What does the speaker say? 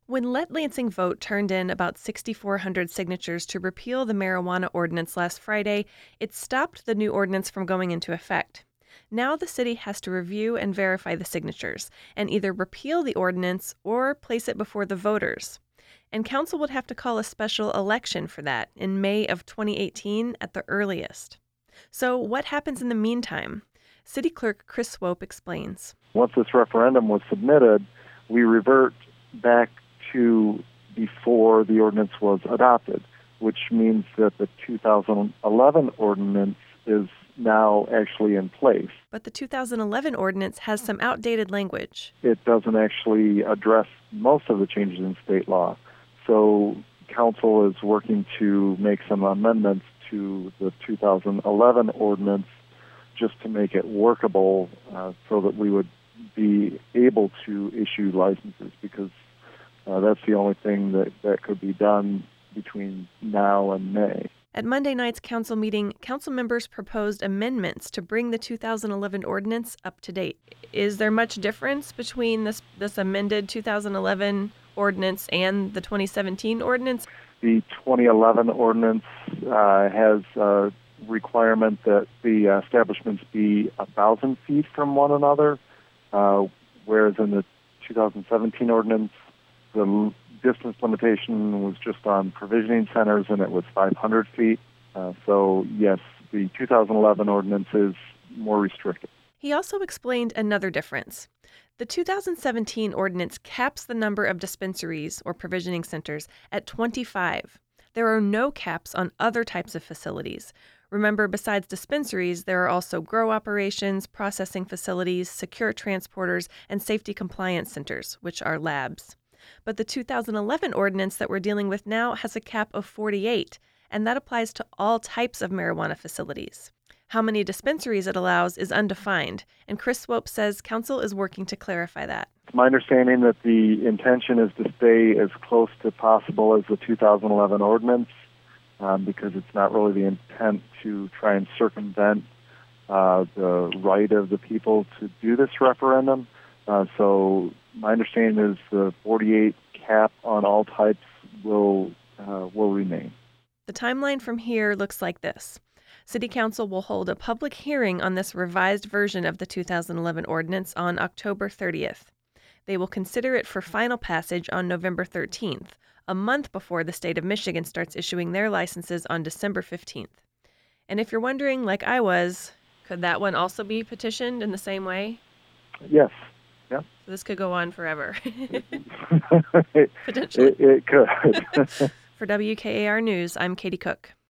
When Let Lansing Vote turned in about 6,400 signatures to repeal the marijuana ordinance last Friday, it stopped the new ordinance from going into effect. Now the city has to review and verify the signatures and either repeal the ordinance or place it before the voters. And council would have to call a special election for that in May of 2018 at the earliest. So what happens in the meantime? City Clerk Chris Swope explains. Once this referendum was submitted, we revert back to before the ordinance was adopted, which means that the 2011 ordinance is now actually in place. But the 2011 ordinance has some outdated language. It doesn't actually address most of the changes in state law. So council is working to make some amendments to the 2011 ordinance just to make it workable so that we would be able to issue licenses, because that's the only thing that could be done between now and May. At Monday night's council meeting, council members proposed amendments to bring the 2011 ordinance up to date. Is there much difference between this amended 2011 ordinance and the 2017 ordinance? The 2011 ordinance has a requirement that the establishments be 1,000 feet from one another, whereas in the 2017 ordinance, the distance limitation was just on provisioning centers, and it was 500 feet. So, yes, the 2011 ordinance is more restrictive. He also explained another difference. The 2017 ordinance caps the number of dispensaries or provisioning centers at 25. There are no caps on other types of facilities. Remember, besides dispensaries, there are also grow operations, processing facilities, secure transporters, and safety compliance centers, which are labs. But the 2011 ordinance that we're dealing with now has a cap of 48, and that applies to all types of marijuana facilities. How many dispensaries it allows is undefined, and Chris Swope says council is working to clarify that. It's my understanding that the intention is to stay as close to possible as the 2011 ordinance, because it's not really the intent to try and circumvent the right of the people to do this referendum. So my understanding is the 48 cap on all types will remain. The timeline from here looks like this. City Council will hold a public hearing on this revised version of the 2011 ordinance on October 30th. They will consider it for final passage on November 13th, a month before the state of Michigan starts issuing their licenses on December 15th. And if you're wondering, like I was, could that one also be petitioned in the same way? Yes. Yeah. So this could go on forever. Potentially. It could. For WKAR News, I'm Katie Cook.